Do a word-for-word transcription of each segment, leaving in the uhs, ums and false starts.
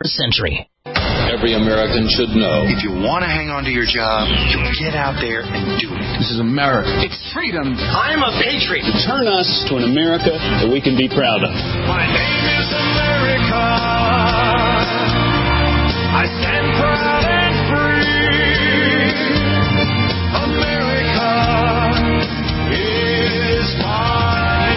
century. Every American should know. If you want to hang on to your job, you get out there and do it. This is America. It's freedom. I'm a patriot. To turn us to an America that we can be proud of. My name is America. I stand proud and free. America is my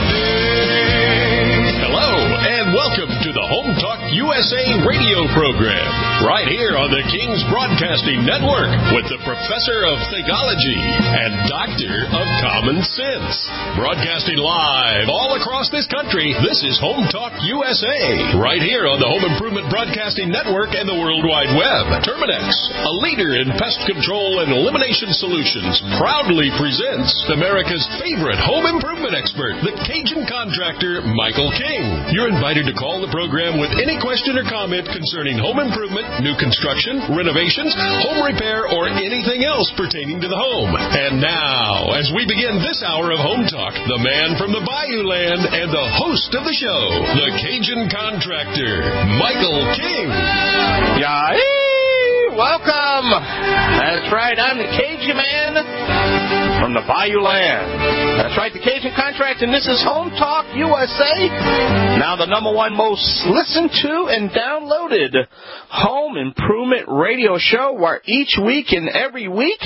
name. Hello, and welcome to the Home Talk U S A radio program, right here on the King's Broadcasting Network with the Professor of Theology and Doctor of Common Sense. Broadcasting live all across this country, this is Home Talk U S A, right here on the Home Improvement Broadcasting Network and the World Wide Web. Terminex, a leader in pest control and elimination solutions, proudly presents America's favorite home improvement expert, the Cajun contractor, Michael King. You're invited to call the program with any question or comment concerning home improvement, new construction, renovations, home repair, or anything else pertaining to the home. And now, as we begin this hour of Home Talk, the man from the Bayou Land and the host of the show, the Cajun contractor, Michael King. Yeah, welcome. That's right, I'm the Cajun man from the Bayou Land. That's right, the Cajun contractor, and this is Home Talk U S A. Now the number one most listened to and downloaded home improvement radio show, where each week and every week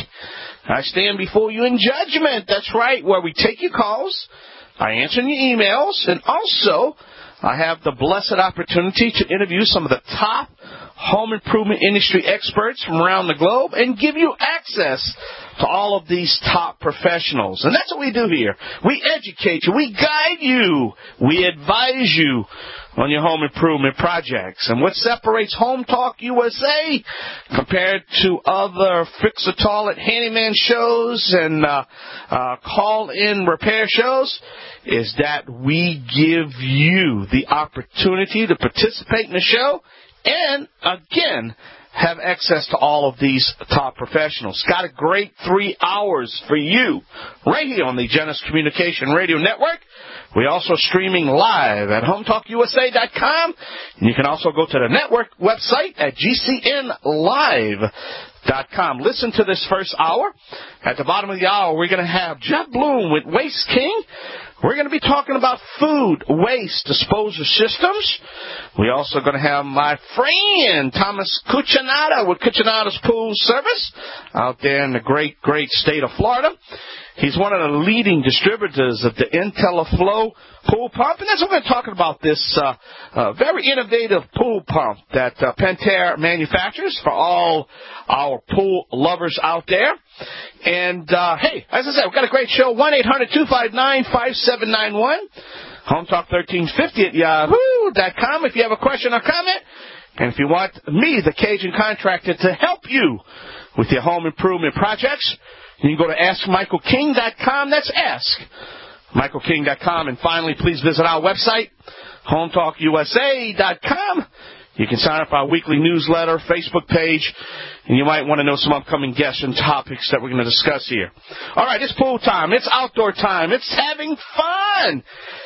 I stand before you in judgment. That's right, where we take your calls, I answer your emails, and also I have the blessed opportunity to interview some of the top home improvement industry experts from around the globe and give you access to all of these top professionals. And that's what we do here. We educate you. We guide you. We advise you on your home improvement projects. And what separates Home Talk U S A compared to other fix-a-toilet handyman shows and uh, uh, call-in repair shows is that we give you the opportunity to participate in the show and, again, have access to all of these top professionals. Got a great three hours for you right here on the Genesis Communication Radio Network. We're also streaming live at home talk U S A dot com. And you can also go to the network website at G C N live dot com. Listen to this first hour. At the bottom of the hour, we're going to have Jeff Bloom with Waste King. We're going to be talking about food waste disposal systems. We're also going to have my friend Thomas Cuccinata with Cuccinata's Pool Service out there in the great, great state of Florida. He's one of the leading distributors of the IntelliFlow pool pump, and that's what we're going to talk about, this uh, uh, very innovative pool pump that uh, Pentair manufactures for all our pool lovers out there. And, uh, hey, as I said, we've got a great show, one eight hundred two five nine five seven nine one, Home Talk thirteen fifty at yahoo dot com if you have a question or comment. And if you want me, the Cajun contractor, to help you with your home improvement projects, you can go to ask michael king dot com. That's ask michael king dot com. And finally, please visit our website, home talk U S A dot com. You can sign up for our weekly newsletter, Facebook page, and you might want to know some upcoming guests and topics that we're going to discuss here. All right, it's pool time. It's outdoor time. It's having fun.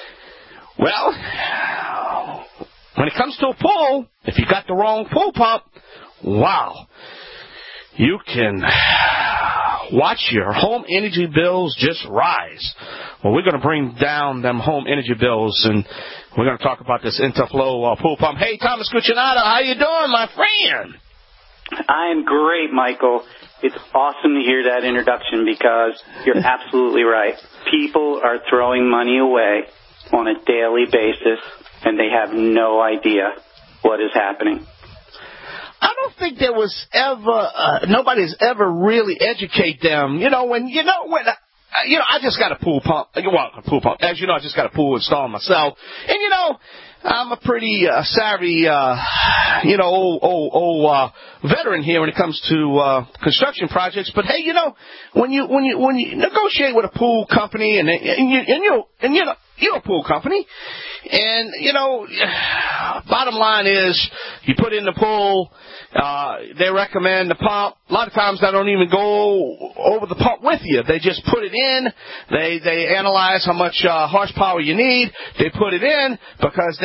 Well, when it comes to a pool, if you got the wrong pool pump, wow, you can watch your home energy bills just rise. Well, we're going to bring down them home energy bills, and we're going to talk about this IntelliFlow uh, pool pump. Hey, Thomas Cuccinata, how you doing, my friend? I'm great, Michael. It's awesome to hear that introduction because you're absolutely right. People are throwing money away on a daily basis, and they have no idea what is happening. I don't think there was ever, uh, nobody's ever really educate them. You know, when, you know, when, uh, you know, I just got a pool pump, well, a pool pump. As you know, I just got a pool installed myself. And, you know, I'm a pretty uh, savvy, uh, you know, old, old, old uh, veteran here when it comes to uh, construction projects. But hey, you know, when you when you when you negotiate with a pool company, and and you and you and you know you're a pool company, and you know, bottom line is you put in the pool. Uh, they recommend the pump. A lot of times they don't even go over the pump with you. They just put it in. They they analyze how much uh, horsepower you need. They put it in because they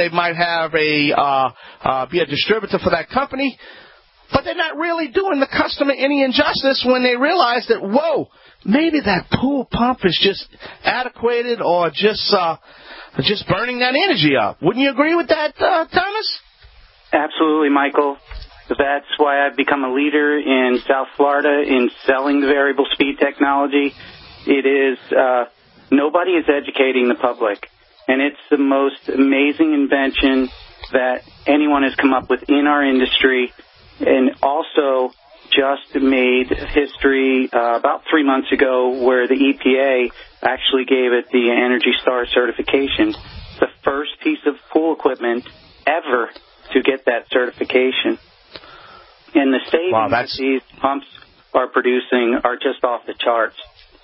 they might have a uh, uh, be a distributor for that company, but they're not really doing the customer any injustice when they realize that, whoa, maybe that pool pump is just adequated or just uh, just burning that energy up. Wouldn't you agree with that, uh, Thomas? Absolutely, Michael. That's why I've become a leader in South Florida in selling the variable speed technology. It is, uh, nobody is educating the public, and it's the most amazing invention that anyone has come up with in our industry, and also just made history uh, about three months ago where the E P A actually gave it the Energy Star certification, the first piece of pool equipment ever to get that certification. And the savings wow, that these pumps are producing are just off the charts.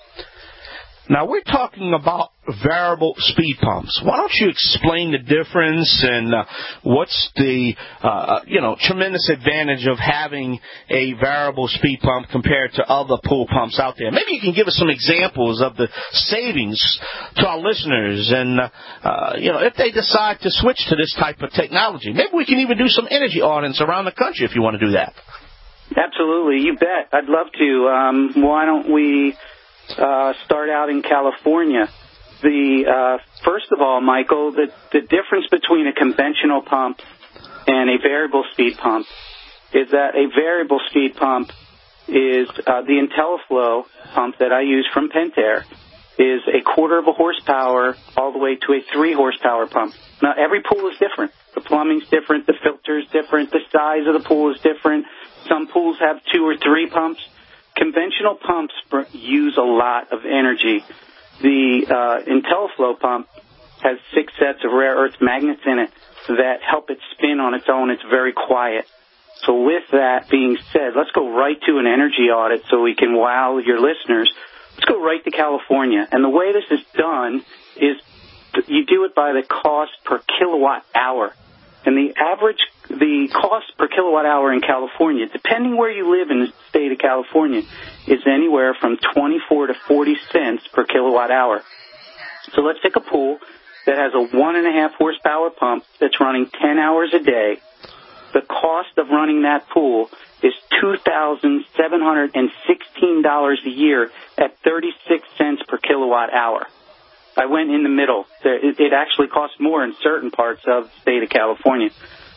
Now, we're talking about variable speed pumps. Why don't you explain the difference and uh, what's the, uh, you know, tremendous advantage of having a variable speed pump compared to other pool pumps out there? Maybe you can give us some examples of the savings to our listeners and, uh, uh, you know, if they decide to switch to this type of technology. Maybe we can even do some energy audits around the country if you want to do that. Absolutely. You bet. I'd love to. Um, why don't we... Uh, start out in California. The uh, first of all, Michael, the, the difference between a conventional pump and a variable speed pump is that a variable speed pump is uh, the IntelliFlow pump that I use from Pentair is a quarter of a horsepower all the way to a three horsepower pump. Now, every pool is different. The plumbing's different. The filter's different. The size of the pool is different. Some pools have two or three pumps. Conventional pumps use a lot of energy. The uh, IntelliFlow pump has six sets of rare earth magnets in it that help it spin on its own. It's very quiet. So with that being said, let's go right to an energy audit so we can wow your listeners. Let's go right to California. And the way this is done is you do it by the cost per kilowatt hour. And the average, the cost per kilowatt hour in California, depending where you live in the state of California, is anywhere from twenty-four to forty cents per kilowatt hour. So let's take a pool that has a one and a half horsepower pump that's running ten hours a day. The cost of running that pool is two thousand seven hundred sixteen dollars a year at thirty-six cents per kilowatt hour. I went in the middle. It actually costs more in certain parts of the state of California.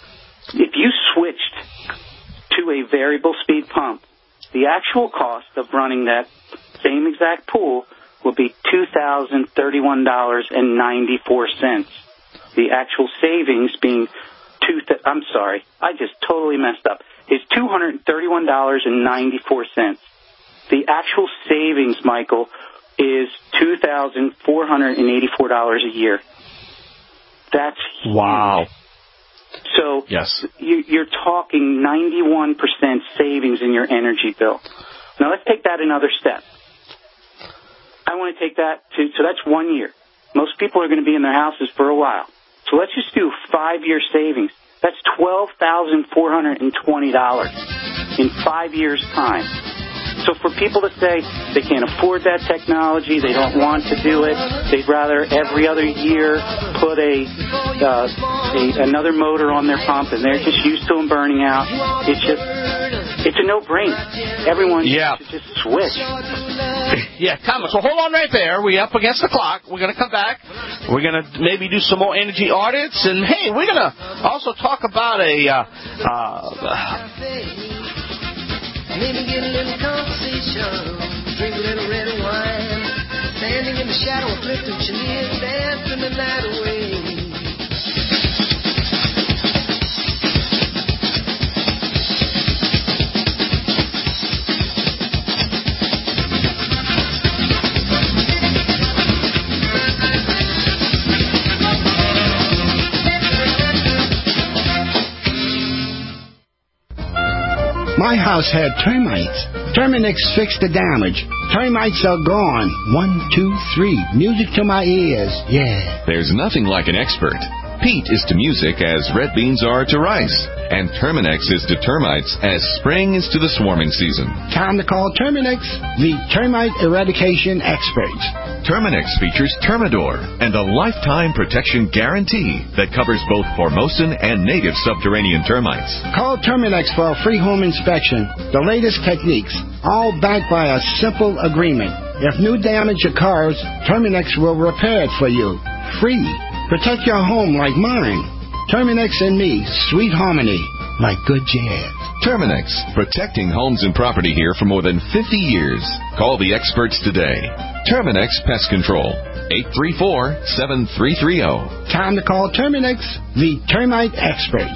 If you switched to a variable speed pump, the actual cost of running that same exact pool will be two thousand thirty-one dollars and ninety-four cents. The actual savings being two. Th- I'm sorry, I just totally messed up. Is two hundred thirty-one dollars and ninety-four cents. The actual savings, Michael, is two thousand four hundred eighty-four dollars a year. That's huge. Wow. So yes. you, you're talking ninety-one percent savings in your energy bill. Now let's take that another step. I want to take that to, so that's one year. Most people are going to be in their houses for a while. So let's just do five-year savings. That's twelve thousand four hundred twenty dollars in five years' time. So for people to say they can't afford that technology, they don't want to do it, they'd rather every other year put a, uh, a another motor on their pump and they're just used to them burning out, it's just, it's a no-brainer. Everyone yeah. should just switch. Yeah, Thomas, so hold on right there. We're up against the clock. We're going to come back. We're going to maybe do some more energy audits. And, hey, we're going to also talk about a... Uh, uh, Maybe get a little conversation, drink a little red wine, standing in the shadow of Clifton Chenier, dancing the night away. My house had termites. Terminix fixed the damage. Termites are gone. One, two, three. Music to my ears. Yeah. There's nothing like an expert. peat is to music as red beans are to rice. And Terminex is to termites as spring is to the swarming season. Time to call Terminex, the termite eradication experts. Terminex features Termidor and a lifetime protection guarantee that covers both Formosan and native subterranean termites. Call Terminex for a free home inspection. The latest techniques, all backed by a simple agreement. If new damage occurs, Terminex will repair it for you. Free. Protect your home like mine. Terminex and me, sweet harmony, like good jazz. Terminex, protecting homes and property here for more than fifty years. Call the experts today. Terminex Pest Control, eight three four, seven three three zero. Time to call Terminex, the termite experts.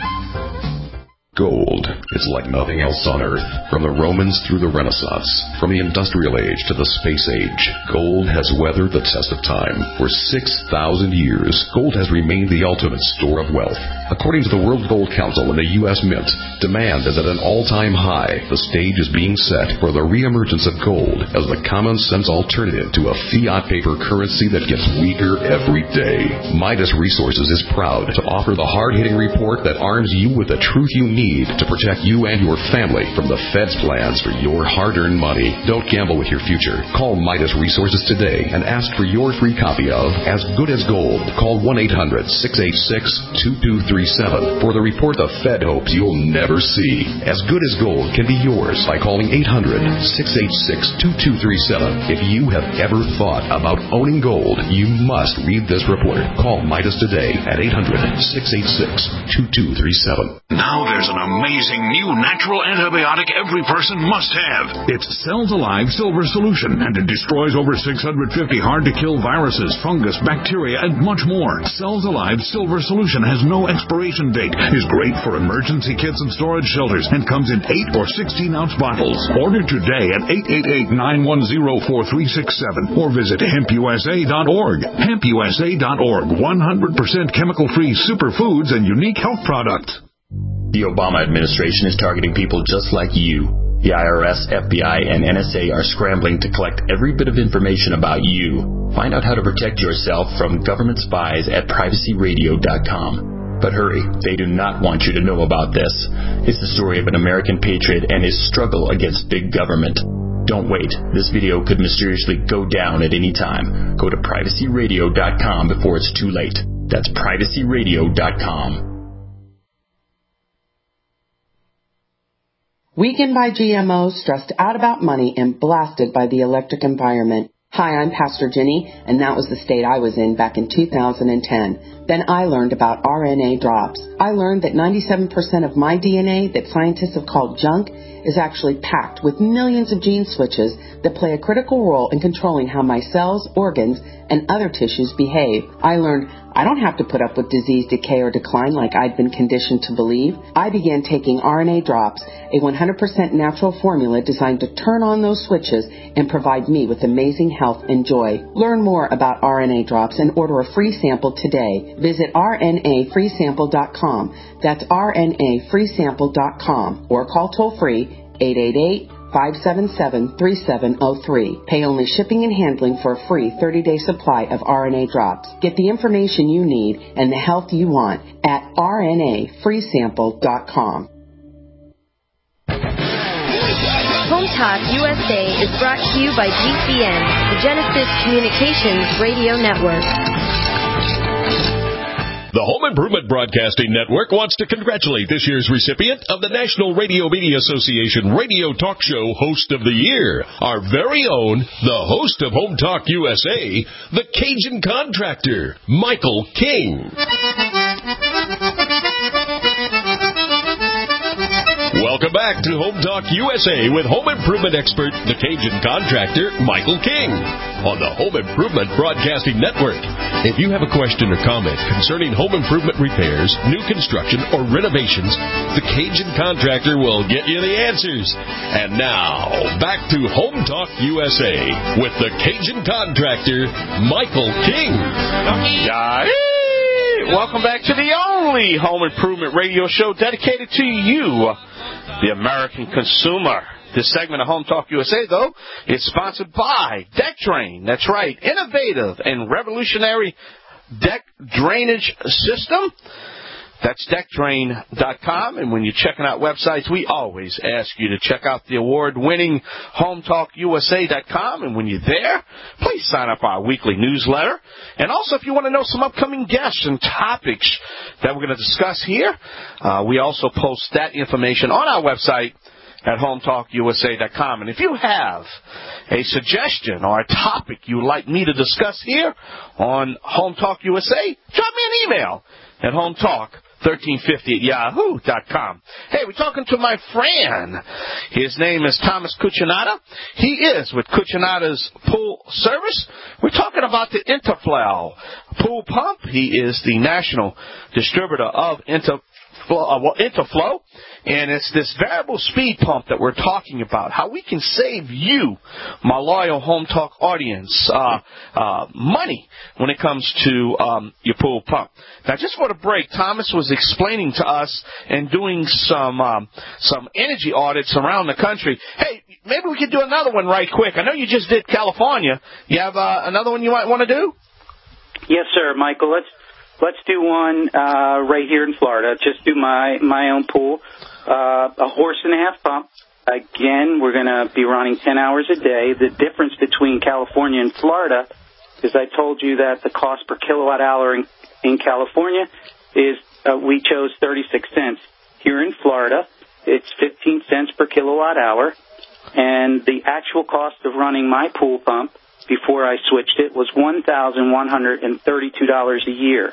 Gold is like nothing else on Earth. From the Romans through the Renaissance, from the Industrial Age to the Space Age, gold has weathered the test of time. For six thousand years, gold has remained the ultimate store of wealth. According to the World Gold Council and the U S Mint, demand is at an all-time high. The stage is being set for the reemergence of gold as the common-sense alternative to a fiat paper currency that gets weaker every day. Midas Resources is proud to offer the hard-hitting report that arms you with the truth you need to protect you and your family from the Fed's plans for your hard-earned money. Don't gamble with your future. Call Midas Resources today and ask for your free copy of As Good as Gold. Call one eight hundred, six eight six, two two three seven for the report the Fed hopes you'll never see. As Good as Gold can be yours by calling eight hundred, six eight six, two two three seven. If you have ever thought about owning gold, you must read this report. Call Midas today at eight hundred, six eight six, two two three seven. Now there's an amazing new natural antibiotic every person must have. It's Cells Alive Silver Solution, and it destroys over six hundred fifty hard-to-kill viruses, fungus, bacteria, and much more. Cells Alive Silver Solution has no expiration date, is great for emergency kits and storage shelters, and comes in eight or sixteen-ounce bottles. Order today at eight eight eight, nine one zero, four three six seven or visit hemp u s a dot org. hemp u s a dot org, one hundred percent chemical-free superfoods and unique health products. The Obama administration is targeting people just like you. The I R S, F B I, and N S A are scrambling to collect every bit of information about you. Find out how to protect yourself from government spies at privacy radio dot com. But hurry, they do not want you to know about this. It's the story of an American patriot and his struggle against big government. Don't wait. This video could mysteriously go down at any time. Go to privacy radio dot com before it's too late. That's privacy radio dot com. Weakened by G M Os, stressed out about money, and blasted by the electric environment. Hi, I'm Pastor Jenny, and that was the state I was in back in two thousand ten. Then I learned about R N A drops. I learned that ninety-seven percent of my D N A that scientists have called junk is actually packed with millions of gene switches that play a critical role in controlling how my cells, organs, and other tissues behave. I learned I don't have to put up with disease, decay, or decline like I'd been conditioned to believe. I began taking R N A drops, a one hundred percent natural formula designed to turn on those switches and provide me with amazing health and joy. Learn more about R N A drops and order a free sample today. Visit R N A free sample dot com. That's R N A free sample dot com or call toll-free eight eight eight, five seven seven, three seven zero three. Pay only shipping and handling for a free thirty-day supply of R N A drops. Get the information you need and the health you want at R N A free sample dot com. Home Talk U S A is brought to you by G C N, the Genesis Communications Radio Network. The Home Improvement Broadcasting Network wants to congratulate this year's recipient of the National Radio Media Association Radio Talk Show Host of the Year, our very own, the host of Home Talk U S A, the Cajun Contractor, Michael King. Welcome back to Home Talk U S A with home improvement expert, the Cajun Contractor, Michael King, on the Home Improvement Broadcasting Network. If you have a question or comment concerning home improvement repairs, new construction, or renovations, the Cajun Contractor will get you the answers. And now, back to Home Talk U S A with the Cajun Contractor, Michael King. Yeah. Welcome back to the only home improvement radio show dedicated to you, the American consumer. This segment of Home Talk U S A, though, is sponsored by Deck Drain. That's right, innovative and revolutionary deck drainage system. That's deck drain dot com, and when you're checking out websites, we always ask you to check out the award-winning home talk U S A dot com, and when you're there, please sign up our weekly newsletter. And also, if you want to know some upcoming guests and topics that we're going to discuss here, uh, we also post that information on our website at home talk U S A dot com. And if you have a suggestion or a topic you would like me to discuss here on Home Talk U S A, drop me an email at hometalk thirteen fifty at yahoo dot com. Hey, we're talking to my friend. His name is Thomas Cucinotta. He is with Cucinotta's Pool Service. We're talking about the Interflow pool pump. He is the national distributor of Interflow. Uh, well, Interflow, and it's this variable speed pump that we're talking about, how we can save you, my loyal Home Talk audience, uh, uh, money when it comes to um, your pool pump. Now, just for the break, Thomas was explaining to us and doing some um, some energy audits around the country. Hey, maybe we could do another one right quick. I know you just did California. You have uh, another one you might want to do? Yes, sir, Michael. Let's Let's do one uh, right here in Florida. Just do my, my own pool. Uh, a horse and a half pump. Again, we're going to be running ten hours a day. The difference between California and Florida is I told you that the cost per kilowatt hour in, in California is uh, we chose thirty-six cents. Here in Florida, it's fifteen cents per kilowatt hour. And the actual cost of running my pool pump before I switched it was one thousand one hundred thirty-two dollars a year.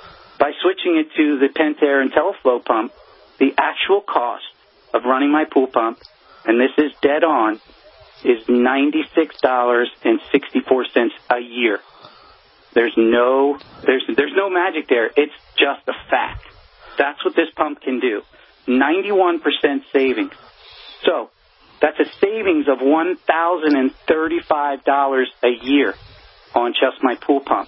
By switching it to the Pentair Intelliflow pump, the actual cost of running my pool pump, and this is dead on, is ninety-six dollars and sixty-four cents a year. There's no, there's, there's no magic there. It's just a fact. That's what this pump can do. ninety-one percent savings. So, that's a savings of one thousand thirty-five dollars a year on just my pool pump.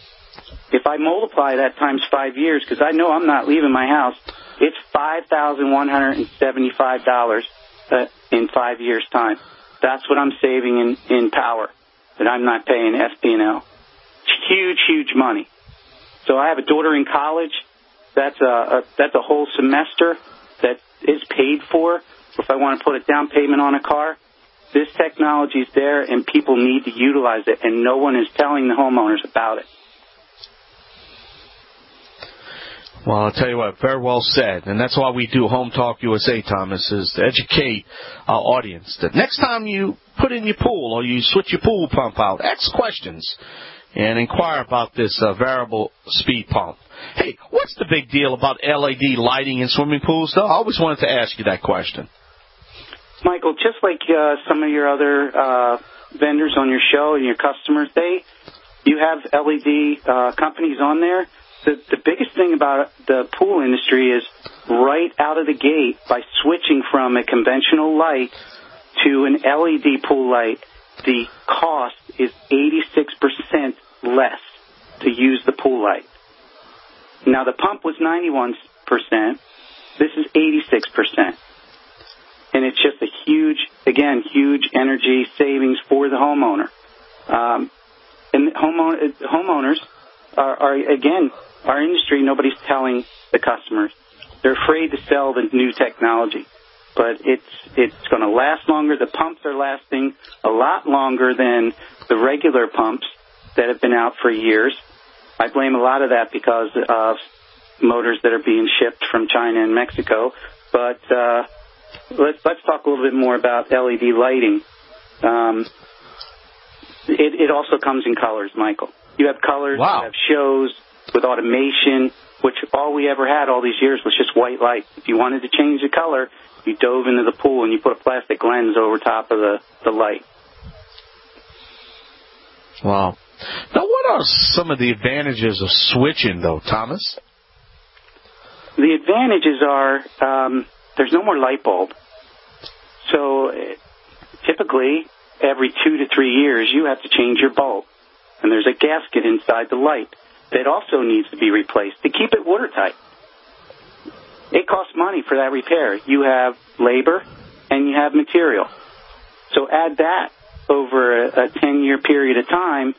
If I multiply that times five years, because I know I'm not leaving my house, it's five thousand one hundred seventy-five dollars uh, in five years' time. That's what I'm saving in, in power that I'm not paying S P and L. Huge, huge money. So I have a daughter in college. That's a, a that's a whole semester that is paid for. If I want to put a down payment on a car, this technology is there, and people need to utilize it, and no one is telling the homeowners about it. Well, I'll tell you what, very well said. And that's why we do Home Talk U S A, Thomas, is to educate our audience that next time you put in your pool or you switch your pool pump out, ask questions and inquire about this uh, variable speed pump. Hey, what's the big deal about L E D lighting in swimming pools, though? I always wanted to ask you that question. Michael, just like uh, some of your other uh, vendors on your show and your customers, they you have L E D uh, companies on there. The, the biggest thing about the pool industry is right out of the gate, by switching from a conventional light to an L E D pool light, the cost is eighty-six percent less to use the pool light. Now, the pump was ninety-one percent. This is eighty-six percent. And it's just a huge, again, huge energy savings for the homeowner. Um, and homeowner, homeowners are, are, again, our industry, nobody's telling the customers. They're afraid to sell the new technology. But it's it's going to last longer. The pumps are lasting a lot longer than the regular pumps that have been out for years. I blame a lot of that because of motors that are being shipped from China and Mexico. But uh, let's let's talk a little bit more about L E D lighting. Um, it, it also comes in colors, Michael. You have colors, wow. You have shows with automation, which all we ever had all these years was just white light. If you wanted to change the color, you dove into the pool and you put a plastic lens over top of the, the light. Wow. Now, what are some of the advantages of switching, though, Thomas? The advantages are um, there's no more light bulb. So typically, every two to three years, you have to change your bulb. And there's a gasket inside the light that also needs to be replaced to keep it watertight. It costs money for that repair. You have labor and you have material. So add that over a ten-year period of time,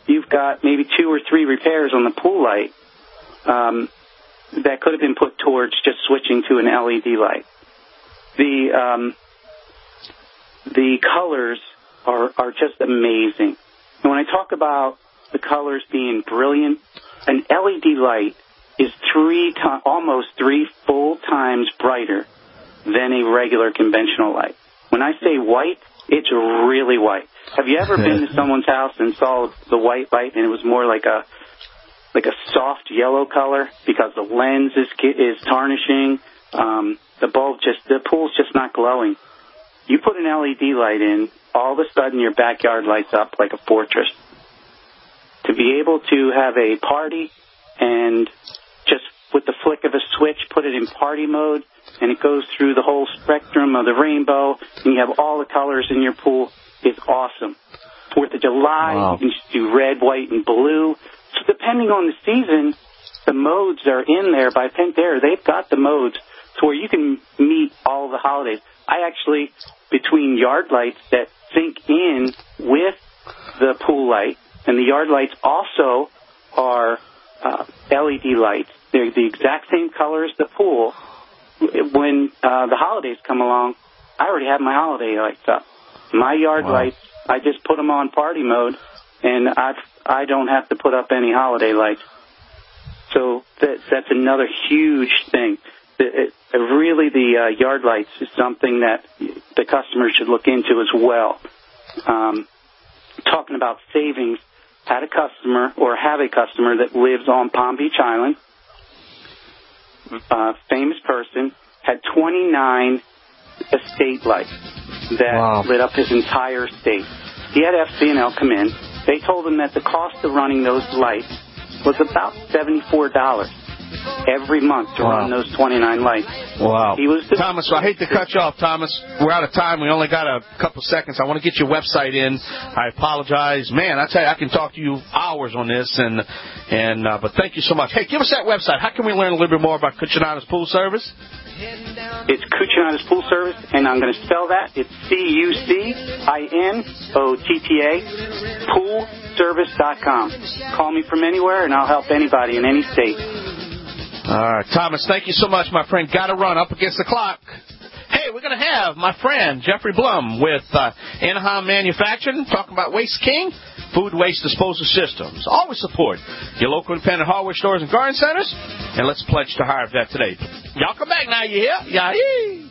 you've got maybe two or three repairs on the pool light um, that could have been put towards just switching to an L E D light. The um, the colors are, are just amazing. And when I talk about the colors being brilliant, an L E D light is three to- almost three full times brighter than a regular conventional light. When I say white, it's really white. Have you ever been to someone's house and saw the white light and it was more like a like a soft yellow color because the lens is is tarnishing? Um, the bulb just the pool's just not glowing. You put an L E D light in, all of a sudden your backyard lights up like a fortress. To be able to have a party and just with the flick of a switch put it in party mode, and it goes through the whole spectrum of the rainbow, and you have all the colors in your pool, is awesome. Fourth of July, wow. You can just do red, white, and blue. So depending on the season, the modes are in there by Pentair. They've got the modes to where you can meet all the holidays. I actually, between yard lights that sync in with the pool light, and the yard lights also are uh, L E D lights. They're the exact same color as the pool. When uh, the holidays come along, I already have my holiday lights up. My yard wow. lights, I just put them on party mode, and I've, I don't have to put up any holiday lights. So that, that's another huge thing. It, it, really, the uh, yard lights is something that the customers should look into as well. Um, talking about savings, had a customer or have a customer that lives on Palm Beach Island, uh, famous person, had twenty-nine estate lights that wow. lit up his entire estate. He had F C and L come in. They told him that the cost of running those lights was about seventy-four dollars every month to wow. run those twenty-nine lights. Wow. He was the Thomas, so I hate to cut you off, Thomas. We're out of time. We only got a couple seconds. I want to get your website in. I apologize. Man, I tell you, I can talk to you hours on this, and and uh, but thank you so much. Hey, give us that website. How can we learn a little bit more about Cucinato Pool Service? It's Cucinato Pool Service, and I'm going to spell that. It's C U C I N O T T A, pool service dot com. Call me from anywhere, and I'll help anybody in any state. All right, Thomas, thank you so much, my friend. Got to run up against the clock. Hey, we're going to have my friend Jeffrey Blum with uh, Anaheim Manufacturing talking about Waste King, food waste disposal systems. Always support your local independent hardware stores and garden centers, and let's pledge to hire that today. Y'all come back now, you hear? Yeah.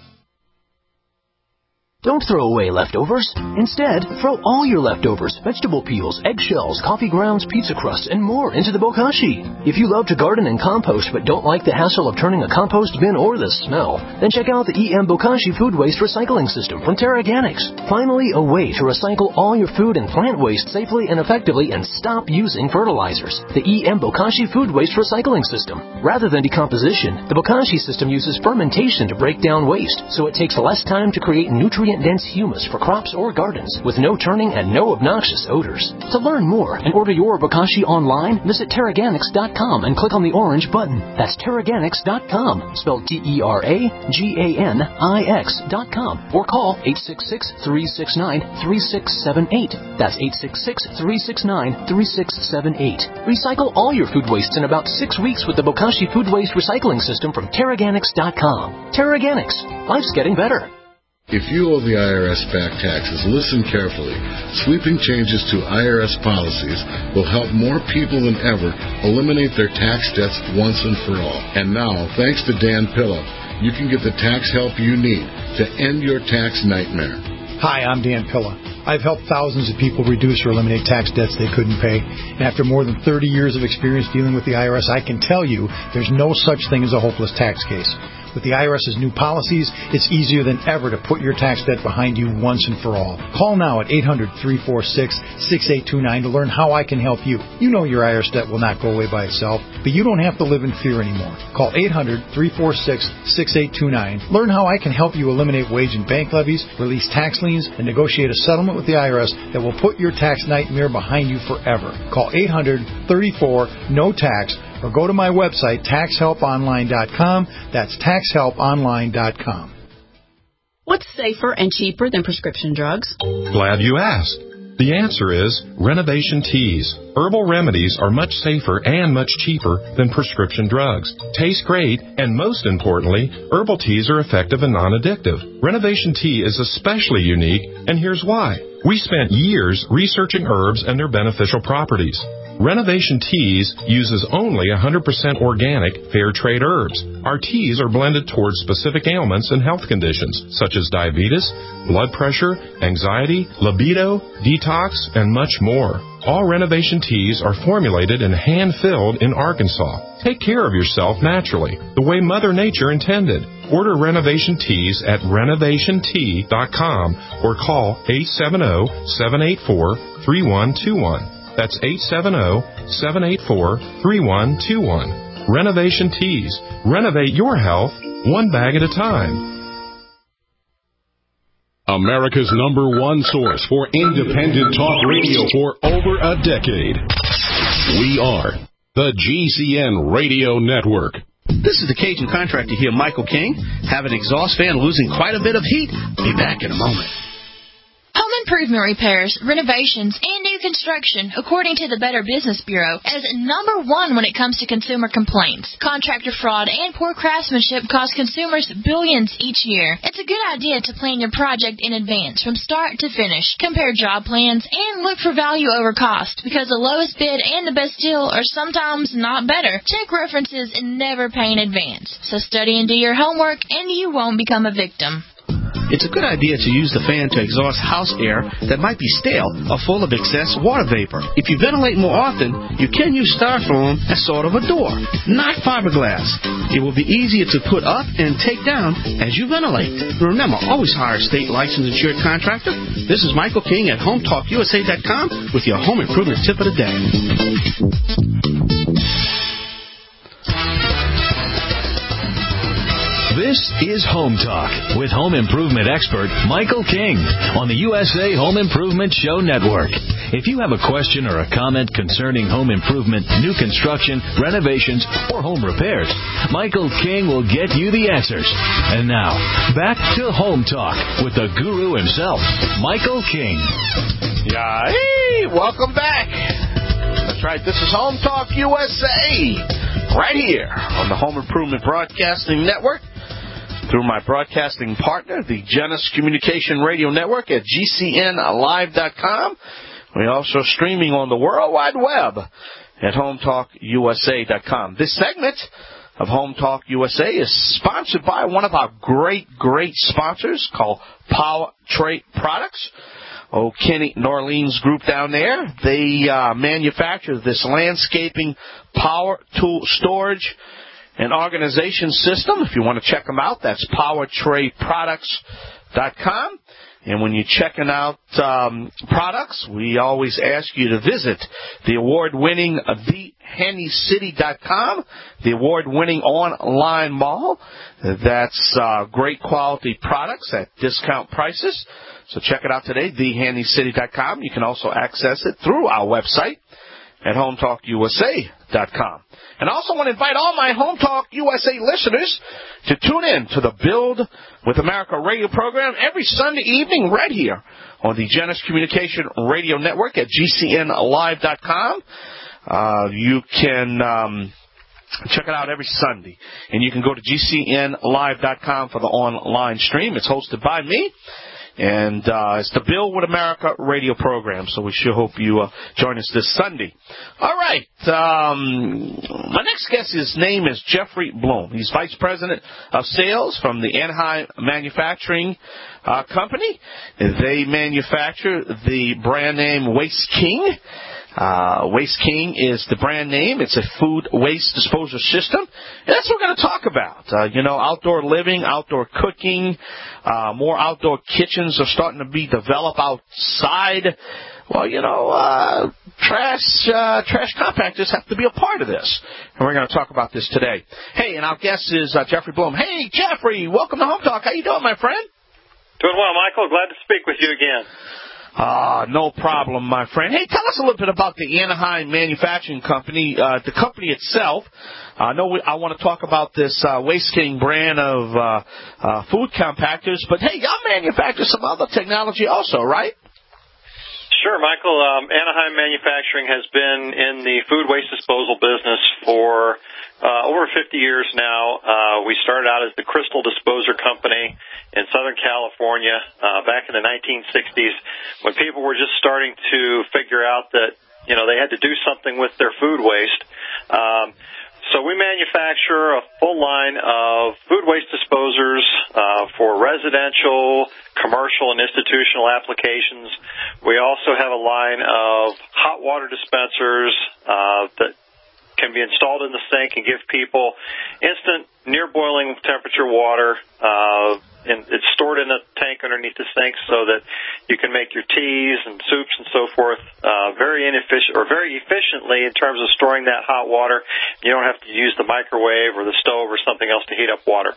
Don't throw away leftovers. Instead, throw all your leftovers, vegetable peels, eggshells, coffee grounds, pizza crusts, and more into the bokashi. If you love to garden and compost but don't like the hassle of turning a compost bin or the smell, then check out the E M Bokashi Food Waste Recycling System from TerraGanix. Finally, a way to recycle all your food and plant waste safely and effectively and stop using fertilizers. The E M Bokashi Food Waste Recycling System. Rather than decomposition, the Bokashi system uses fermentation to break down waste, so it takes less time to create nutrient dense humus for crops or gardens with no turning and no obnoxious odors. To learn more and order your Bokashi online, visit Terraganix dot com and click on the orange button. That's Terraganix dot com, spelled T E R A G A N I X dot com, or call eight six six, three six nine, three six seven eight. That's eight six six, three six nine, three six seven eight. Recycle all your food waste in about six weeks with the Bokashi Food Waste Recycling System from Terraganix dot com. Terraganix. Life's getting better. If you owe the I R S back taxes, listen carefully. Sweeping changes to I R S policies will help more people than ever eliminate their tax debts once and for all. And now, thanks to Dan Pilla, you can get the tax help you need to end your tax nightmare. Hi, I'm Dan Pilla. I've helped thousands of people reduce or eliminate tax debts they couldn't pay. And after more than thirty years of experience dealing with the I R S, I can tell you there's no such thing as a hopeless tax case. With the I R S's new policies, it's easier than ever to put your tax debt behind you once and for all. Call now at eight hundred, three four six, six eight two nine to learn how I can help you. You know your I R S debt will not go away by itself, but you don't have to live in fear anymore. Call eight hundred, three four six, six eight two nine. Learn how I can help you eliminate wage and bank levies, release tax liens, and negotiate a settlement with the I R S that will put your tax nightmare behind you forever. Call eight hundred, thirty-four, N O T A X or go to my website, tax help online dot com. That's tax help online dot com. What's safer and cheaper than prescription drugs? Glad you asked. The answer is Renovation Teas. Herbal remedies are much safer and much cheaper than prescription drugs. Taste great, and most importantly, herbal teas are effective and non-addictive. Renovation Tea is especially unique, and here's why. We spent years researching herbs and their beneficial properties. Renovation Teas uses only one hundred percent organic, fair trade herbs. Our teas are blended towards specific ailments and health conditions, such as diabetes, blood pressure, anxiety, libido, detox, and much more. All Renovation Teas are formulated and hand-filled in Arkansas. Take care of yourself naturally, the way Mother Nature intended. Order Renovation Teas at renovation tea dot com or call eight seven zero, seven eight four, three one two one. That's eight seven zero, seven eight four, three one two one. Renovation Teas. Renovate your health one bag at a time. America's number one source for independent talk radio for over a decade. We are the G C N Radio Network. This is the Cajun contractor here, Michael King. Have an exhaust fan losing quite a bit of heat? Be back in a moment. Home improvement repairs, renovations, and new construction, according to the Better Business Bureau, is number one when it comes to consumer complaints. Contractor fraud and poor craftsmanship cost consumers billions each year. It's a good idea to plan your project in advance from start to finish. Compare job plans and look for value over cost, because the lowest bid and the best deal are sometimes not better. Check references and never pay in advance. So study and do your homework, and you won't become a victim. It's a good idea to use the fan to exhaust house air that might be stale or full of excess water vapor. If you ventilate more often, you can use styrofoam as sort of a door, not fiberglass. It will be easier to put up and take down as you ventilate. Remember, always hire a state licensed insured contractor. This is Michael King at home talk U S A dot com with your home improvement tip of the day. This is Home Talk with home improvement expert Michael King on the U S A Home Improvement Show Network. If you have a question or a comment concerning home improvement, new construction, renovations, or home repairs, Michael King will get you the answers. And now, back to Home Talk with the guru himself, Michael King. Yeah, hey, welcome back. That's right, this is Home Talk U S A, right here on the Home Improvement Broadcasting Network, through my broadcasting partner, the Genesis Communication Radio Network at G C N live dot com. We're also streaming on the World Wide Web at home talk U S A dot com. This segment of Home Talk U S A is sponsored by one of our great, great sponsors called Power Tray Products. Oh, Kenny Norleans group down there. They uh, manufacture this landscaping power tool storage and organization system. If you want to check them out, that's power tray products dot com. And when you're checking out um, products, we always ask you to visit the award-winning the handy city dot com, the award-winning online mall. That's uh, great quality products at discount prices. So check it out today, the handy city dot com. You can also access it through our website at home talk U S A dot com. And I also want to invite all my Home Talk U S A listeners to tune in to the Build with America radio program every Sunday evening right here on the Genesis Communication Radio Network at G C N live dot com. Uh, you can um, check it out every Sunday. And you can go to G C N live dot com for the online stream. It's hosted by me. And uh, it's the Build with America radio program, so we sure hope you uh, join us this Sunday. All right. Um, my next guest, his name is Jeffrey Bloom. He's Vice President of Sales from the Anaheim Manufacturing uh, Company. They manufacture the brand name Waste King. Uh, Waste King is the brand name. It's a food waste disposal system. And that's what we're going to talk about. Uh, you know, outdoor living, outdoor cooking, uh, more outdoor kitchens are starting to be developed outside. Well, you know, uh, trash, uh, trash compactors have to be a part of this. And we're going to talk about this today. Hey, and our guest is uh, Jeffrey Bloom. Hey, Jeffrey, welcome to Home Talk. How you doing, my friend? Doing well, Michael. Glad to speak with you again. Ah, uh, no problem, my friend. Hey, tell us a little bit about the Anaheim Manufacturing Company, uh, the company itself. Uh, I know we, I want to talk about this uh, Waste King brand of uh, uh, food compactors, but hey, y'all manufacture some other technology also, right? Sure, Michael. Um, Anaheim Manufacturing has been in the food waste disposal business for uh, over fifty years now. Uh, we started out as the Crystal Disposer Company in Southern California uh, back in the nineteen sixties when people were just starting to figure out that, you know, they had to do something with their food waste. Um, So we manufacture a full line of food waste disposers uh, for residential, commercial, and institutional applications. We also have a line of hot water dispensers uh, that can be installed in the sink and give people instant, near boiling temperature water. Uh, and it's stored in a tank underneath the sink so that you can make your teas and soups and so forth uh, very inefficient or very efficiently in terms of storing that hot water. You don't have to use the microwave or the stove or something else to heat up water.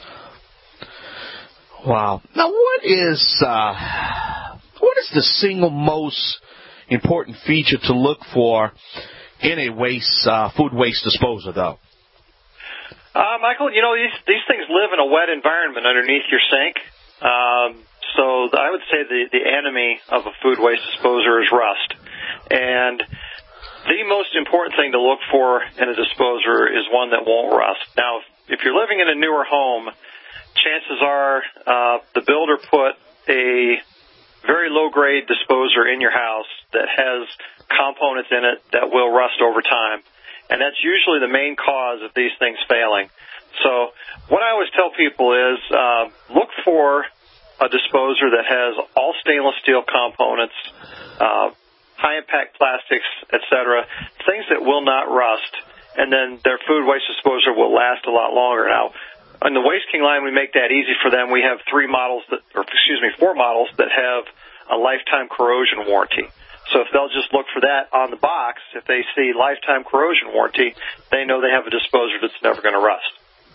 Wow. Now, what is uh, what is the single most important feature to look for in a waste uh, food waste disposer, though? Uh, Michael, you know, these these things live in a wet environment underneath your sink. Um, so I would say the, the enemy of a food waste disposer is rust. And the most important thing to look for in a disposer is one that won't rust. Now, if you're living in a newer home, chances are uh, the builder put a very low-grade disposer in your house that has components in it that will rust over time. And that's usually the main cause of these things failing. So what I always tell people is uh, look for a disposer that has all stainless steel components, uh, high-impact plastics, et cetera, things that will not rust, and then their food waste disposer will last a lot longer. Now, on the Waste King line, we make that easy for them. We have three models, that, or excuse me, four models that have a lifetime corrosion warranty. So if they'll just look for that on the box, if they see lifetime corrosion warranty, they know they have a disposer that's never going to rust.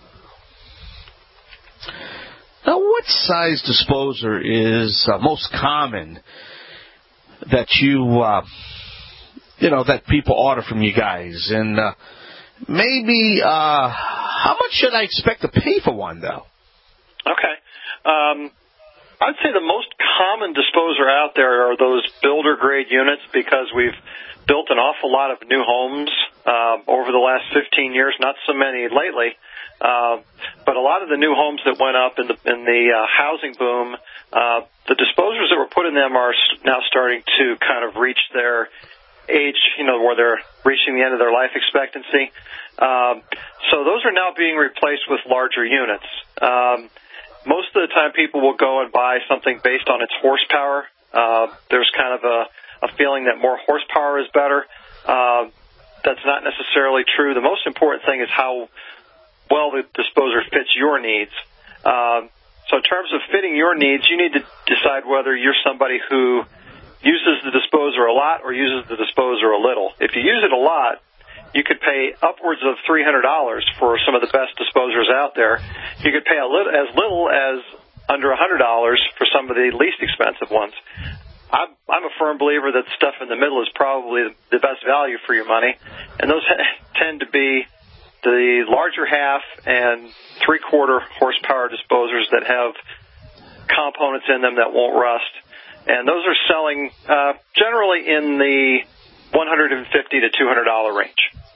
Now, what size disposer is uh, most common that you, uh, you know, that people order from you guys? And uh, maybe uh, how much should I expect to pay for one, though? Okay. Um, I'd say the most common disposer out there are those builder-grade units because we've built an awful lot of new homes uh, over the last fifteen years, not so many lately. Uh, but a lot of the new homes that went up in the, in the uh, housing boom, uh, the disposers that were put in them are now starting to kind of reach their age, you know, where they're reaching the end of their life expectancy. Um, so those are now being replaced with larger units. Um, most of the time people will go and buy something based on its horsepower. Uh, there's kind of a, a feeling that more horsepower is better. Uh, that's not necessarily true. The most important thing is how well the disposer fits your needs. Um, so in terms of fitting your needs, you need to decide whether you're somebody who uses the disposer a lot or uses the disposer a little. If you use it a lot, you could pay upwards of three hundred dollars for some of the best disposers out there. You could pay a little, as little as under one hundred dollars for some of the least expensive ones. I'm, I'm a firm believer that stuff in the middle is probably the best value for your money, and those tend to be the larger half and three-quarter horsepower disposers that have components in them that won't rust. And those are selling uh, generally in the one hundred fifty to two hundred dollars range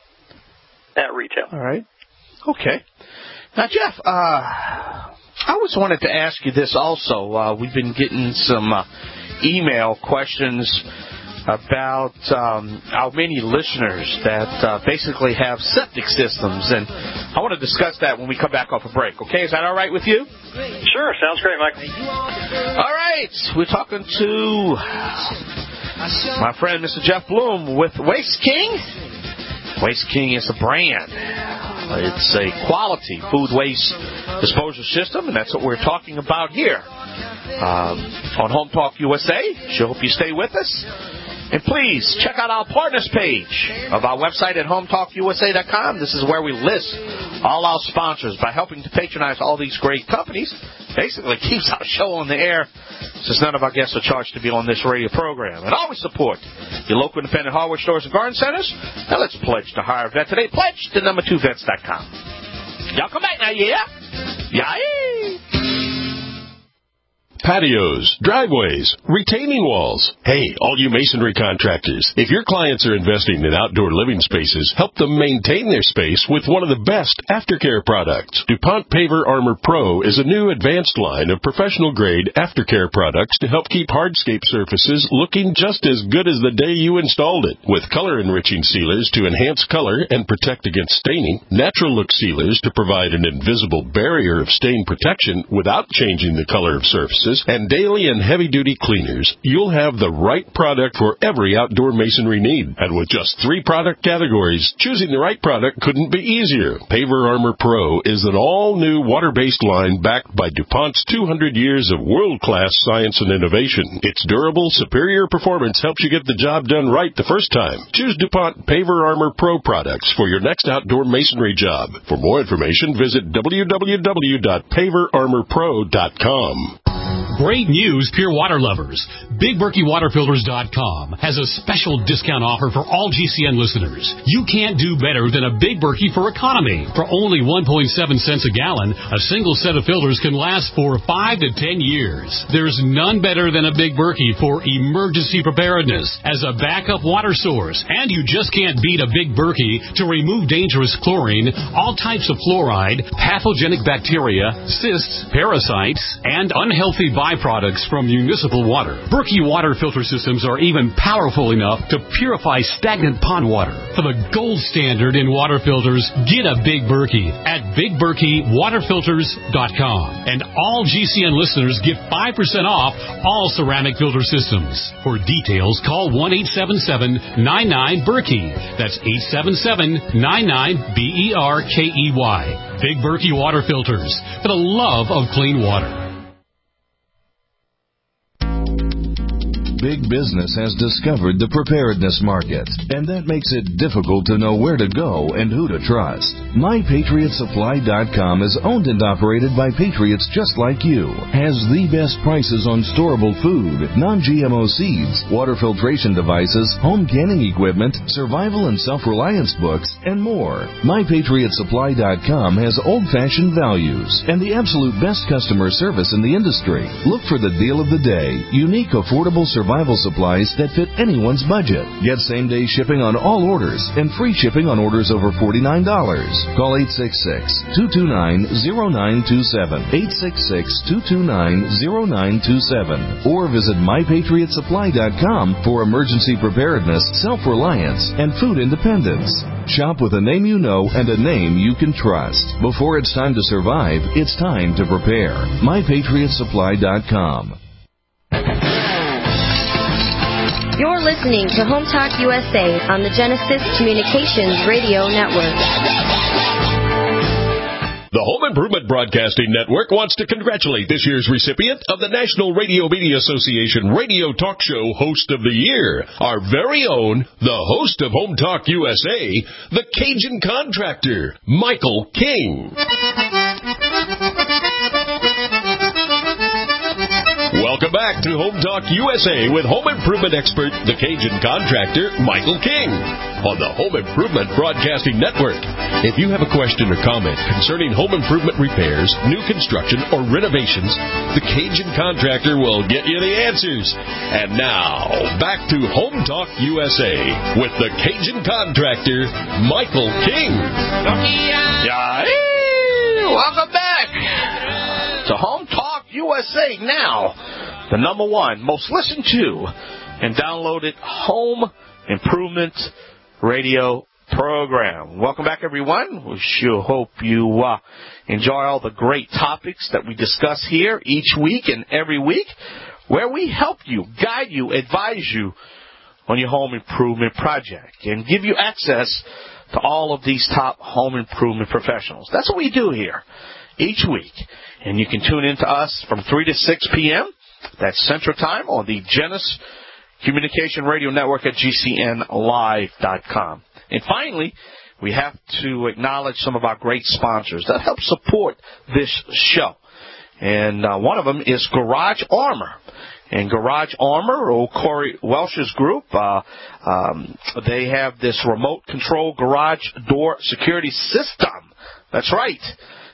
at retail. All right. Okay. Now, Jeff, uh, I always wanted to ask you this also. Uh, we've been getting some uh, email questions about um, our many listeners that uh, basically have septic systems, and I want to discuss that when we come back off a break. Okay, is that all right with you? Sure, sounds great, Mike. All right, we're talking to my friend, Mister Jeff Bloom, with Waste King. Waste King is a brand. It's a quality food waste disposal system, and that's what we're talking about here um, on Home Talk U S A. Sure hope you stay with us. And please, check out our partners page of our website at home talk U S A dot com. This is where we list all our sponsors. By helping to patronize all these great companies, basically keeps our show on the air, since none of our guests are charged to be on this radio program. And always support your local independent hardware stores and garden centers. Now let's pledge to hire a vet today. Pledge to number two vets dot com. Y'all come back now, yeah? Yeah. patios, driveways, retaining walls. Hey, all you masonry contractors, if your clients are investing in outdoor living spaces, help them maintain their space with one of the best aftercare products. DuPont Paver Armor Pro is a new advanced line of professional-grade aftercare products to help keep hardscape surfaces looking just as good as the day you installed it. With color-enriching sealers to enhance color and protect against staining, natural look sealers to provide an invisible barrier of stain protection without changing the color of surfaces, and daily and heavy-duty cleaners, you'll have the right product for every outdoor masonry need. And with just three product categories, choosing the right product couldn't be easier. Paver Armor Pro is an all-new water-based line backed by DuPont's two hundred years of world-class science and innovation. Its durable, superior performance helps you get the job done right the first time. Choose DuPont Paver Armor Pro products for your next outdoor masonry job. For more information, visit w w w dot paver armor pro dot com. Great news, pure water lovers. Big Berkey Water Filters dot com has a special discount offer for all G C N listeners. You can't do better than a Big Berkey for economy. For only one point seven cents a gallon, a single set of filters can last for five to ten years. There's none better than a Big Berkey for emergency preparedness as a backup water source. And you just can't beat a Big Berkey to remove dangerous chlorine, all types of fluoride, pathogenic bacteria, cysts, parasites, and unhealthy byproducts from municipal water. Berkey water filter systems are even powerful enough to purify stagnant pond water. For the gold standard in water filters, get a Big Berkey at Big Berkey Water Filters dot com. And all G C N listeners get five percent off all ceramic filter systems. For details, call one eight seven seven, nine nine, Berkey. That's eight seven seven, nine nine, B E R K E Y. Big Berkey Water Filters, for the love of clean water. Big business has discovered the preparedness market, and that makes it difficult to know where to go and who to trust. My Patriot Supply dot com is owned and operated by patriots just like you, has the best prices on storable food, non-G M O seeds, water filtration devices, home canning equipment, survival and self-reliance books, and more. My Patriot Supply dot com has old-fashioned values and the absolute best customer service in the industry. Look for the deal of the day, unique, affordable survival Survival supplies that fit anyone's budget. Get same-day shipping on all orders and free shipping on orders over forty-nine dollars. Call eight six six, two two nine, zero nine two seven, eight six six, two two nine, zero nine two seven, or visit My Patriot Supply dot com for emergency preparedness, self-reliance, and food independence. Shop with a name you know and a name you can trust. Before it's time to survive, it's time to prepare. My Patriot Supply dot com. You're listening to Home Talk U S A on the Genesis Communications Radio Network. The Home Improvement Broadcasting Network wants to congratulate this year's recipient of the National Radio Media Association Radio Talk Show Host of the Year, our very own, the host of Home Talk U S A, the Cajun Contractor, Michael King. Welcome back to Home Talk U S A with home improvement expert, the Cajun Contractor, Michael King, on the Home Improvement Broadcasting Network. If you have a question or comment concerning home improvement repairs, new construction, or renovations, the Cajun Contractor will get you the answers. And now, back to Home Talk U S A with the Cajun Contractor, Michael King. Yeah. Welcome back to Home Talk U S A now. The number one most listened to and downloaded home improvement radio program. Welcome back, everyone. We sure hope you uh, enjoy all the great topics that we discuss here each week and every week, where we help you, guide you, advise you on your home improvement project and give you access to all of these top home improvement professionals. That's what we do here each week. And you can tune in to us from three to six p.m. That's Central Time on the Genesis Communication Radio Network at G C N live dot com. And finally, we have to acknowledge some of our great sponsors that help support this show. And uh, one of them is Garage Armor. And Garage Armor, or Corey Welsh's group, uh, um, they have this remote control garage door security system. That's right.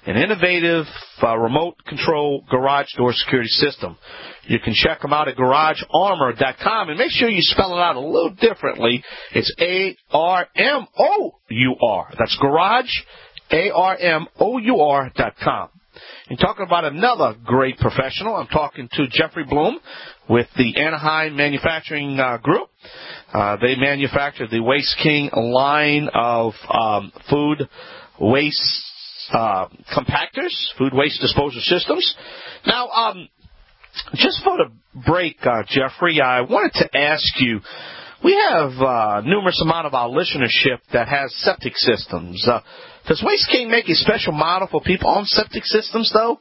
an innovative uh, remote control garage door security system. You can check them out at garage armor dot com, and make sure you spell it out a little differently. It's A R M O U R. That's garage, A R M O U R dot com. And talking about another great professional, I'm talking to Jeffrey Bloom with the Anaheim Manufacturing uh, Group. Uh, they manufacture the Waste King line of um, food waste uh, compactors, food waste disposal systems. Now, um, just for the break, uh, Jeffrey, I wanted to ask you, we have uh, numerous amount of our listenership that has septic systems. Uh, does Waste King make a special model for people on septic systems, though?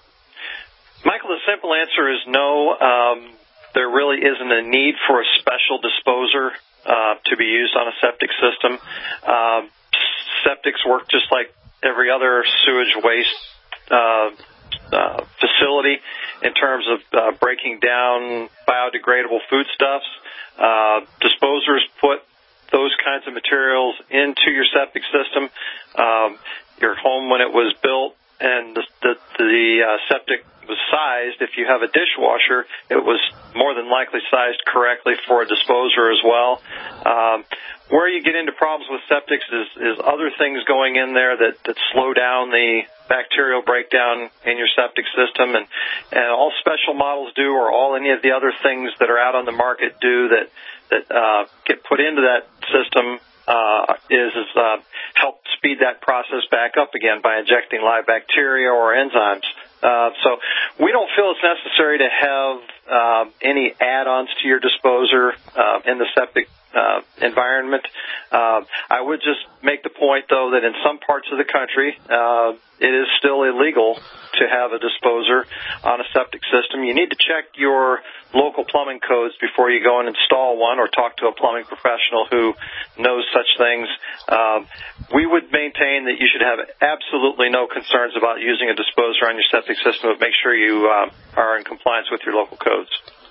Michael, the simple answer is no. Um, there really isn't a need for a special disposer uh, to be used on a septic system. Uh, septics work just like every other sewage waste uh, uh, facility in terms of uh, breaking down biodegradable foodstuffs. Uh, disposers put those kinds of materials into your septic system. Um, your home, when it was built and the, the, the uh, septic was sized, if you have a dishwasher, it was more than likely sized correctly for a disposer as well. Um, where you get into problems with septics is, is other things going in there that, that slow down the bacterial breakdown in your septic system, and, and all special models do, or all any of the other things that are out on the market do that, that uh, get put into that system uh, is, is uh, help speed that process back up again by injecting live bacteria or enzymes. Uh, so we don't feel it's necessary to have uh, any add-ons to your disposer uh, in the septic uh, environment. Uh, I would just make the point, though, that in some parts of the country, uh, it is still illegal to have a disposer on a septic system. You need to check your local plumbing codes before you go and install one, or talk to a plumbing professional who knows such things. Um, we would maintain that you should have absolutely no concerns about using a disposer on your septic system, but make sure you uh, are in compliance with your local codes.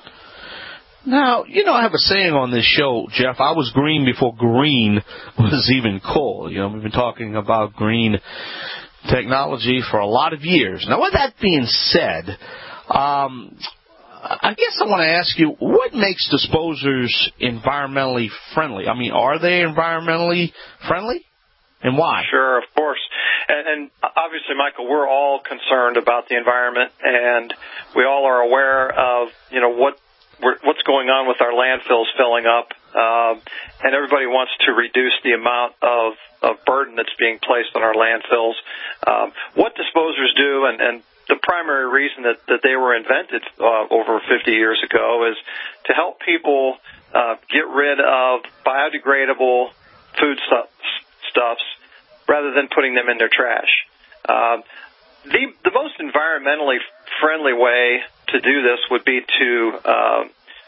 Now, you know, I have a saying on this show, Jeff, I was green before green was even cool. You know, we've been talking about green technology for a lot of years. Now, with that being said, um, I guess I want to ask you, what makes disposers environmentally friendly? I mean, are they environmentally friendly, and why? Sure, of course. And, and obviously, Michael, we're all concerned about the environment, and we all are aware of, you know, what we're, what's going on with our landfills filling up, uh, and everybody wants to reduce the amount of, of burden that's being placed on our landfills. Um, what disposers do, and, and the primary reason that, that they were invented uh, over fifty years ago, is to help people uh, get rid of biodegradable foodstuffs rather than putting them in their trash. Uh, the, the most environmentally friendly way to do this would be to uh,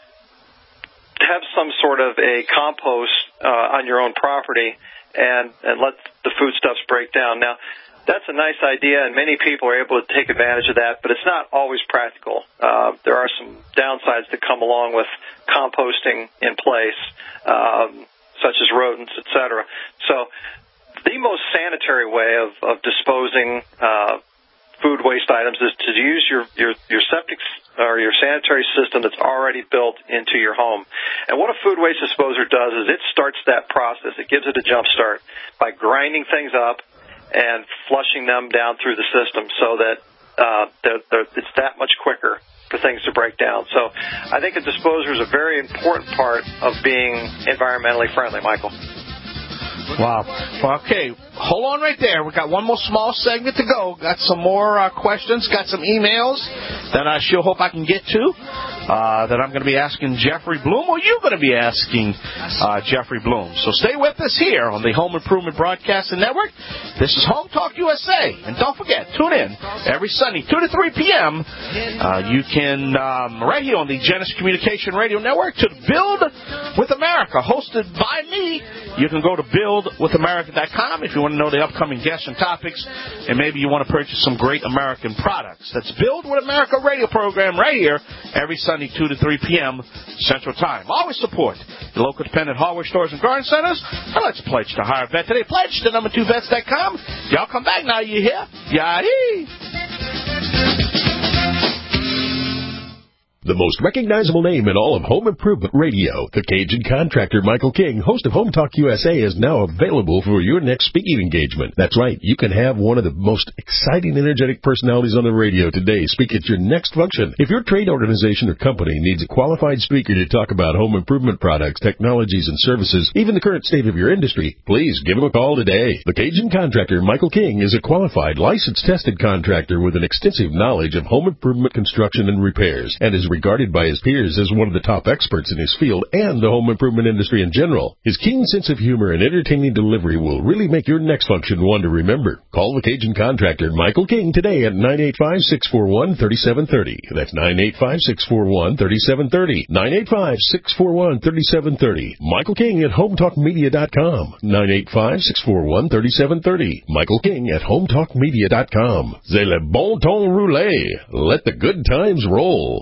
have some sort of a compost uh, on your own property and, and let the foodstuffs break down. Now, that's a nice idea, and many people are able to take advantage of that, but it's not always practical. Uh, there are some downsides that come along with composting in place, um, such as rodents, et cetera. So the most sanitary way of, of disposing uh, food waste items is to use your, your, your septic or your sanitary system that's already built into your home. And what a food waste disposer does is it starts that process. It gives it a jump start by grinding things up and flushing them down through the system so that uh, they're, they're, it's that much quicker for things to break down. So I think a disposer is a very important part of being environmentally friendly, Michael. Wow. Well, okay, hold on right there. We've got one more small segment to go. Got some more uh, questions, got some emails that I sure hope I can get to, uh, that I'm going to be asking Jeffrey Bloom, or you're going to be asking uh, Jeffrey Bloom. So stay with us here on the Home Improvement Broadcasting Network. This is Home Talk U S A. And don't forget, tune in every Sunday, two to three p.m. Uh, you can, um, right here on the Genesis Communication Radio Network, to Build with America, hosted by me. You can go to build with america dot com if you want to know the upcoming guests and topics, and maybe you want to purchase some great American products. That's Build with America radio program right here every Sunday, two to three p.m. Central Time. Always support the local independent hardware stores and garden centers. And let's pledge to hire a vet today. Pledge to number two vets dot com. Y'all come back now, you hear? Yadee! The most recognizable name in all of home improvement radio, the Cajun Contractor Michael King, host of Home Talk U S A, is now available for your next speaking engagement. That's right, you can have one of the most exciting, energetic personalities on the radio today speak at your next function. If your trade organization or company needs a qualified speaker to talk about home improvement products, technologies, and services, even the current state of your industry, please give him a call today. The Cajun Contractor Michael King is a qualified, licensed, tested contractor with an extensive knowledge of home improvement construction and repairs, and is regarded by his peers as one of the top experts in his field and the home improvement industry in general. His keen sense of humor and entertaining delivery will really make your next function one to remember. Call the Cajun Contractor Michael King today at nine eight five, six four one, three seven three zero. That's nine eight five, six four one, three seven three zero. nine eight five, six four one, three seven three zero. Michael King at home talk media dot com. nine eight five, six four one, three seven three zero. Michael King at home talk media dot com. C'est le bon temps roulé. Let the good times roll.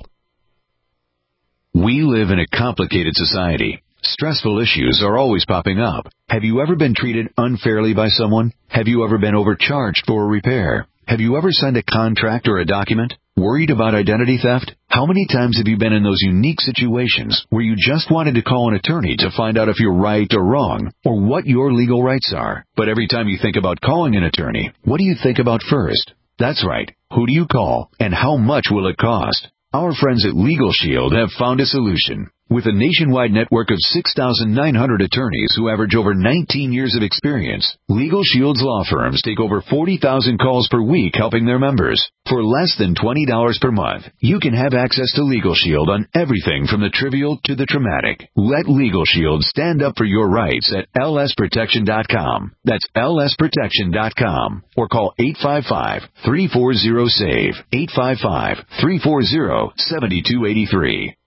We live in a complicated society. Stressful issues are always popping up. Have you ever been treated unfairly by someone? Have you ever been overcharged for a repair? Have you ever signed a contract or a document? Worried about identity theft? How many times have you been in those unique situations where you just wanted to call an attorney to find out if you're right or wrong, or what your legal rights are? But every time you think about calling an attorney, what do you think about first? That's right. Who do you call, and how much will it cost? Our friends at Legal Shield have found a solution. With a nationwide network of six thousand nine hundred attorneys who average over nineteen years of experience, Legal Shield's law firms take over forty thousand calls per week helping their members. For less than twenty dollars per month, you can have access to Legal Shield on everything from the trivial to the traumatic. Let Legal Shield stand up for your rights at L S protection dot com. That's L S protection dot com. Or call eight five five, three four zero, S A V E, eight five five, three four zero, seven two eight three.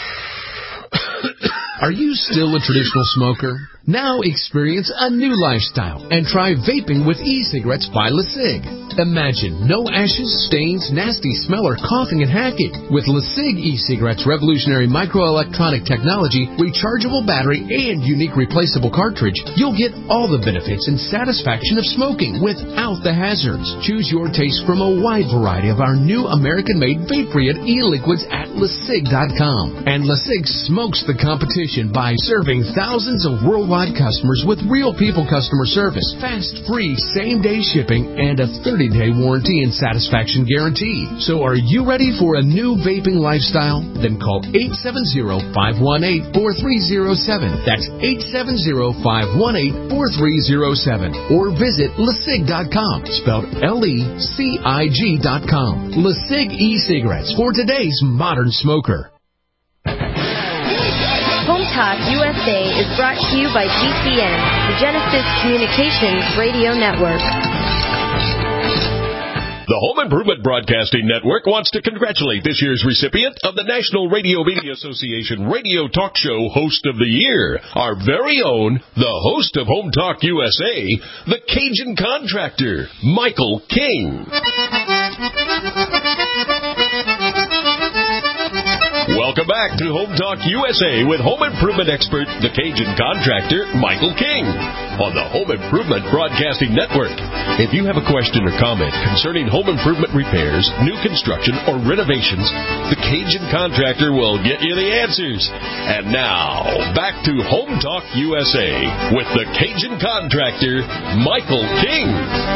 Are you still a traditional smoker? Now experience a new lifestyle and try vaping with e-cigarettes by LeSig. Imagine no ashes, stains, nasty smell, or coughing and hacking. With LeSig e-cigarettes' revolutionary microelectronic technology, rechargeable battery, and unique replaceable cartridge, you'll get all the benefits and satisfaction of smoking without the hazards. Choose your taste from a wide variety of our new American-made vape-free e-liquids at LeSig dot com. And LeSig smokes the competition by serving thousands of worldwide customers with real people customer service, fast, free, same-day shipping, and a thirty-day warranty and satisfaction guarantee. So are you ready for a new vaping lifestyle? Then call eight seven zero, five one eight, four three zero seven. That's eight seven zero, five one eight, four three zero seven. Or visit LeSig dot com, spelled L E C I G dot com. LeSig e-cigarettes for today's modern smoker. Home Talk U S A is brought to you by G C N, the Genesis Communications Radio Network. The Home Improvement Broadcasting Network wants to congratulate this year's recipient of the National Radio Media Association Radio Talk Show Host of the Year, our very own, the host of Home Talk U S A, the Cajun Contractor, Michael King. Welcome back to Home Talk U S A with home improvement expert, the Cajun Contractor, Michael King, on the Home Improvement Broadcasting Network. If you have a question or comment concerning home improvement repairs, new construction, or renovations, the Cajun Contractor will get you the answers. And now, back to Home Talk U S A with the Cajun Contractor, Michael King.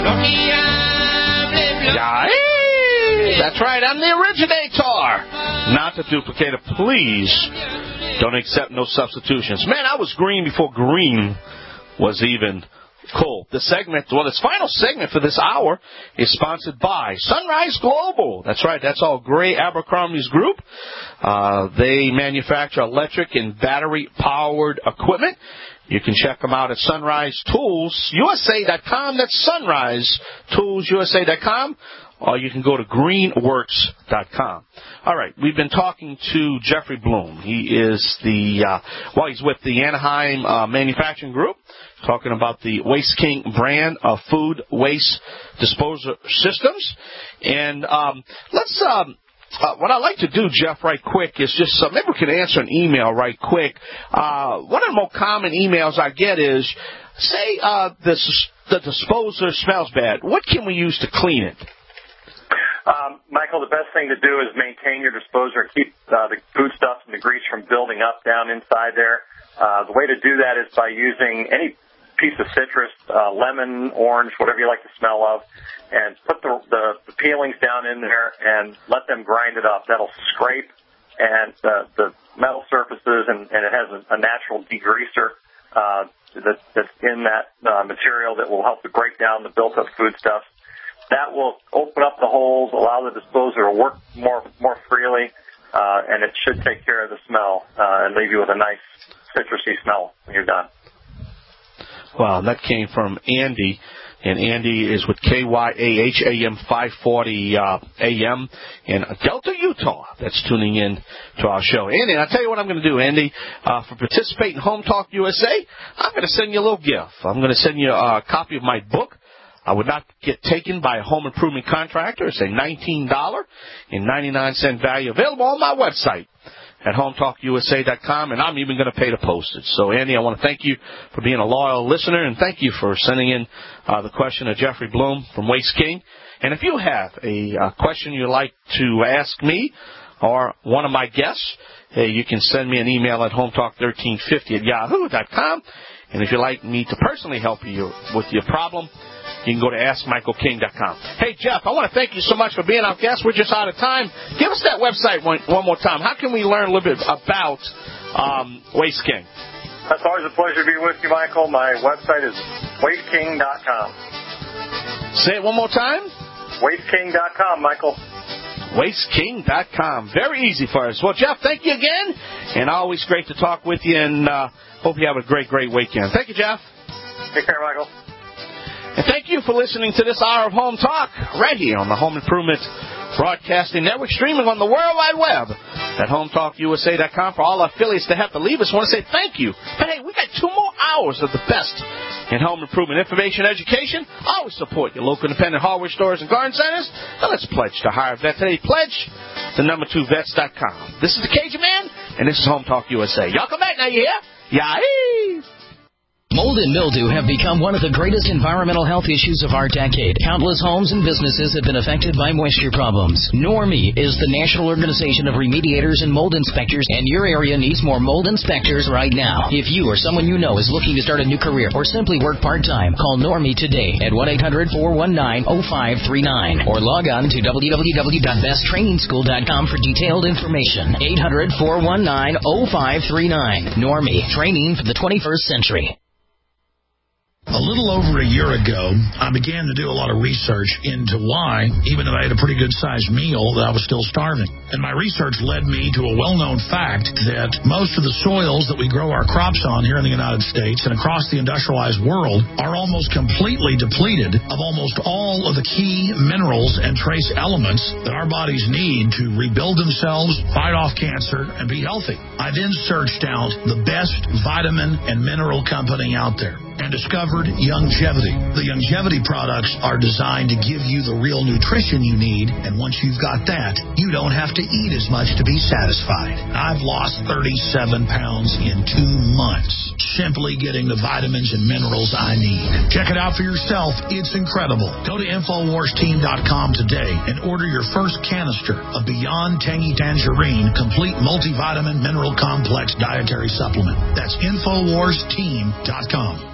That's right, I'm the originator, not the duplicator. Please don't accept no substitutions. Man, I was green before green was even cool. The segment, well, this final segment for this hour is sponsored by Sunrise Global. That's right, that's all Gray Abercrombie's group. Uh, they manufacture electric and battery-powered equipment. You can check them out at Sunrise Tools U S A dot com. That's Sunrise Tools U S A dot com. Or you can go to greenworks dot com. All right, we've been talking to Jeffrey Bloom. He is the, uh, well, he's with the Anaheim uh, Manufacturing Group, talking about the Waste King brand of food waste disposal systems. And um, let's um, Uh, what I'd like to do, Jeff, right quick, is just uh, maybe we can answer an email right quick. Uh, one of the more common emails I get is, say uh, the, the disposer smells bad. What can we use to clean it? Um, Michael, the best thing to do is maintain your disposer and keep uh, the foodstuffs and the grease from building up down inside there. Uh, the way to do that is by using any piece of citrus, uh, lemon, orange, whatever you like the smell of, and put the, the, the peelings down in there and let them grind it up. That'll scrape and uh, the metal surfaces, and, and it has a, a natural degreaser uh, that, that's in that uh, material that will help to break down the built-up foodstuffs. That will open up the holes, allow the disposer to work more more freely, uh, and it should take care of the smell uh, and leave you with a nice citrusy smell when you're done. Well, that came from Andy, and Andy is with K Y A H A M five forty uh, A M in Delta, Utah. That's tuning in to our show. Andy, I'll tell you what I'm going to do, Andy. Uh, for participating in Home Talk U S A, I'm going to send you a little gift. I'm going to send you a copy of my book. I would not get taken by a home improvement contractor. It's a nineteen dollars and ninety-nine cents value, available on my website at home talk U S A dot com, and I'm even going to pay the postage. So, Andy, I want to thank you for being a loyal listener, and thank you for sending in uh, the question to Jeffrey Bloom from Waste King. And if you have a uh, question you'd like to ask me or one of my guests, hey, you can send me an email at home talk thirteen fifty at yahoo dot com. And if you'd like me to personally help you with your problem, you can go to ask michael king dot com. Hey, Jeff, I want to thank you so much for being our guest. We're just out of time. Give us that website one, one more time. How can we learn a little bit about um, Waste King? It's always a pleasure to be with you, Michael. My website is waste king dot com. Say it one more time. waste king dot com, Michael. waste king dot com. Very easy for us. Well, Jeff, thank you again. And always great to talk with you, and uh, hope you have a great, great weekend. Thank you, Jeff. Take care, Michael. And thank you for listening to this hour of Home Talk right here on the Home Improvement Broadcasting Network, streaming on the World Wide Web at home talk U S A dot com. For all our affiliates that have to leave us, I want to say thank you. But hey, we got two more hours of the best in home improvement information and education. Always support your local independent hardware stores and garden centers. Now let's pledge to hire a vet today. Pledge to number two vets dot com. This is the Cajun Man, and this is Home Talk U S A. Y'all come back now, you hear? Yahoo! Mold and mildew have become one of the greatest environmental health issues of our decade. Countless homes and businesses have been affected by moisture problems. Normie is the national organization of remediators and mold inspectors, and your area needs more mold inspectors right now. If you or someone you know is looking to start a new career or simply work part-time, call Normie today at one eight hundred four one nine oh five three nine or log on to w w w dot best training school dot com for detailed information. eight hundred four one nine oh five three nine. Normie, training for the twenty-first century. A little over a year ago, I began to do a lot of research into why, even though I had a pretty good-sized meal, that I was still starving. And my research led me to a well-known fact that most of the soils that we grow our crops on here in the United States and across the industrialized world are almost completely depleted of almost all of the key minerals and trace elements that our bodies need to rebuild themselves, fight off cancer, and be healthy. I then searched out the best vitamin and mineral company out there and discovered Youngevity. The Youngevity products are designed to give you the real nutrition you need, and once you've got that, you don't have to eat as much to be satisfied. I've lost thirty-seven pounds in two months, simply getting the vitamins and minerals I need. Check it out for yourself. It's incredible. Go to infowars team dot com today and order your first canister of Beyond Tangy Tangerine Complete Multivitamin Mineral Complex Dietary Supplement. That's infowars team dot com.